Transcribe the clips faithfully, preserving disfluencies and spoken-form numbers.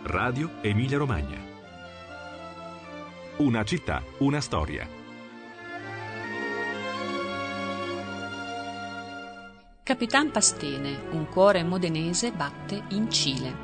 Radio Emilia Romagna. Una città, una storia. Capitan Pastene, un cuore modenese batte in Cile.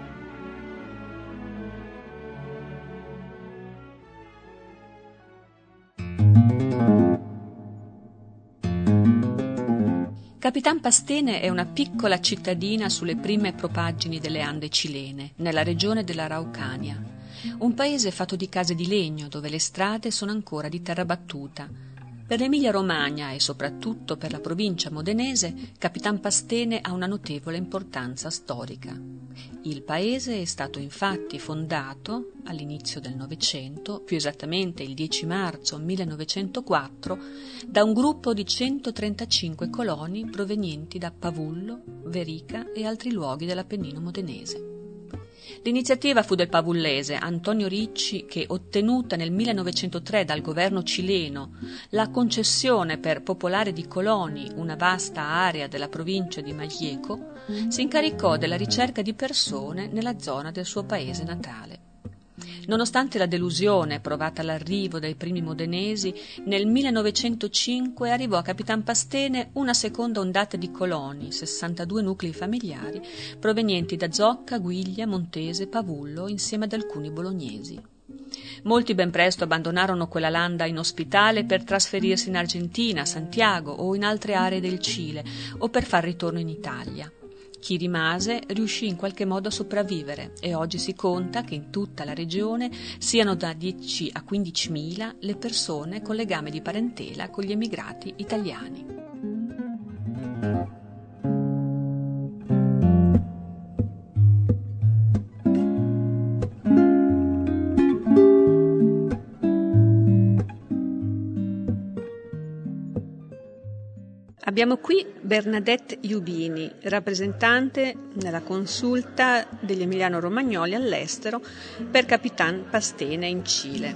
Capitan Pastene è una piccola cittadina sulle prime propaggini delle Ande cilene, nella regione dell'Araucania. Un paese fatto di case di legno, dove le strade sono ancora di terra battuta. Per l'Emilia-Romagna e soprattutto per la provincia modenese, Capitan Pastene ha una notevole importanza storica. Il paese è stato infatti fondato all'inizio del Novecento, più esattamente il dieci marzo millenovecentoquattro, da un gruppo di centotrentacinque coloni provenienti da Pavullo, Verica e altri luoghi dell'Appennino modenese. L'iniziativa fu del pavullese Antonio Ricci che, ottenuta nel millenovecentotre dal governo cileno la concessione per popolare di coloni una vasta area della provincia di Malleco, si incaricò della ricerca di persone nella zona del suo paese natale. Nonostante la delusione provata all'arrivo dai primi modenesi, nel millenovecentocinque arrivò a Capitan Pastene una seconda ondata di coloni, sessantadue nuclei familiari, provenienti da Zocca, Guiglia, Montese, Pavullo, insieme ad alcuni bolognesi. Molti ben presto abbandonarono quella landa inospitale per trasferirsi in Argentina, Santiago o in altre aree del Cile, o per far ritorno in Italia. Chi rimase riuscì in qualche modo a sopravvivere e oggi si conta che in tutta la regione siano da dieci a quindicimila le persone con legame di parentela con gli emigrati italiani. Abbiamo qui Bernadette Iubini, rappresentante nella consulta degli emiliano-romagnoli all'estero per Capitan Pastene in Cile.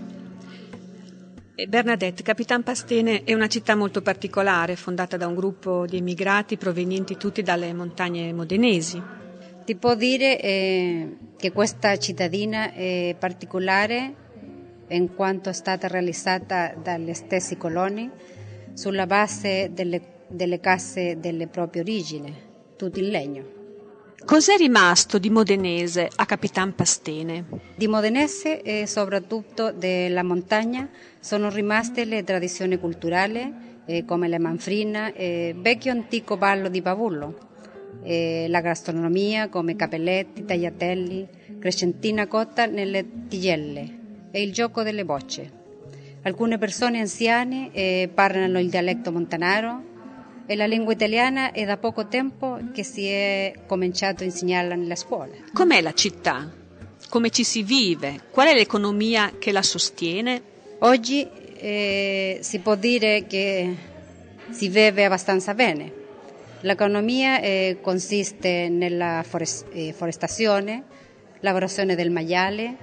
E Bernadette, Capitan Pastene è una città molto particolare, fondata da un gruppo di emigrati provenienti tutti dalle montagne modenesi. Ti può dire eh, che questa cittadina è particolare in quanto è stata realizzata dagli stessi coloni sulla base delle delle case delle proprie origini, tutto in legno. Cos'è rimasto di modenese a Capitan Pastene? Di modenese e soprattutto della montagna sono rimaste le tradizioni culturali eh, come la manfrina, eh, vecchio antico ballo di Pavullo, eh, la gastronomia come capelletti, tagliatelli, crescentina cotta nelle tigelle e il gioco delle bocce. Alcune persone anziane eh, parlano il dialetto montanaro e la lingua italiana è da poco tempo che si è cominciato a insegnarla nella scuola. Com'è la città? Come ci si vive? Qual è l'economia che la sostiene? Oggi eh, si può dire che si vive abbastanza bene. L'economia eh, consiste nella forest- eh, forestazione, lavorazione del maiale,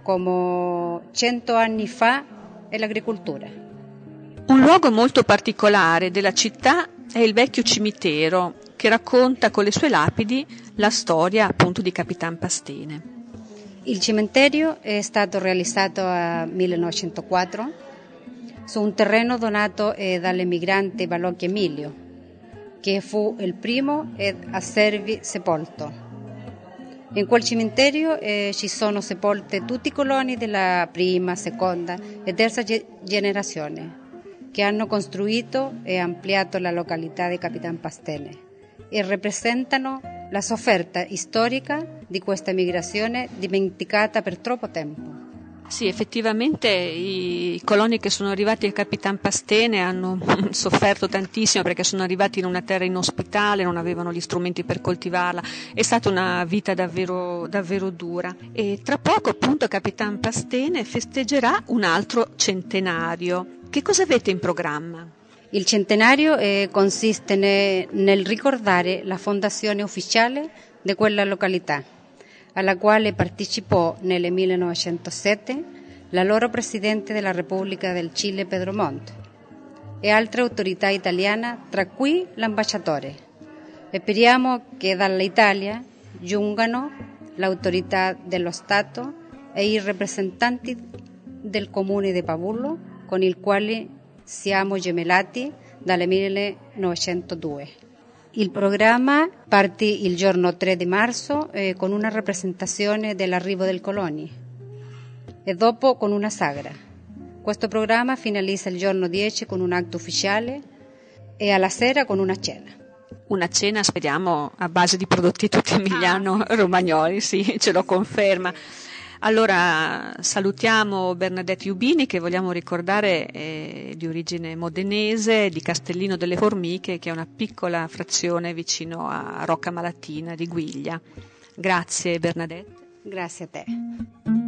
come cento anni fa, e l'agricoltura. Un luogo molto particolare della città è il vecchio cimitero che racconta con le sue lapidi la storia appunto di Capitan Pastene. Il cimitero è stato realizzato nel millenovecentoquattro su un terreno donato eh, dall'emigrante Balocchio Emilio, che fu il primo ad esservi sepolto. In quel cimitero eh, ci sono sepolte tutti i coloni della prima, seconda e terza ge- generazione che hanno costruito e ampliato la località di Capitan Pastene e rappresentano la sofferta storica di questa migrazione dimenticata per troppo tempo. Sì, effettivamente i coloni che sono arrivati a Capitan Pastene hanno sofferto tantissimo perché sono arrivati in una terra inospitale, non avevano gli strumenti per coltivarla, è stata una vita davvero, davvero dura. E tra poco appunto Capitan Pastene festeggerà un altro centenario. Che cosa avete in programma? Il centenario eh, consiste ne, nel ricordare la fondazione ufficiale di quella località, alla quale partecipò nel millenovecentosette l'allora Presidente della Repubblica del Cile Pedro Montt e altre autorità italiane, tra cui l'ambasciatore. Speriamo che dall'Italia giungano l'autorità dello Stato e i rappresentanti del comune di Pavullo, con il quale siamo gemellati dal millenovecentodue. Il programma partì il giorno tre di marzo eh, con una rappresentazione dell'arrivo del coloni e dopo con una sagra. Questo programma finalizza il giorno dieci con un atto ufficiale e alla sera con una cena. Una cena, speriamo, a base di prodotti tutti emiliano-romagnoli, sì, ce lo conferma. Allora salutiamo Bernadette Iubini, che vogliamo ricordare è di origine modenese, di Castellino delle Formiche, che è una piccola frazione vicino a Rocca Malatina di Guiglia. Grazie Bernadette. Grazie a te.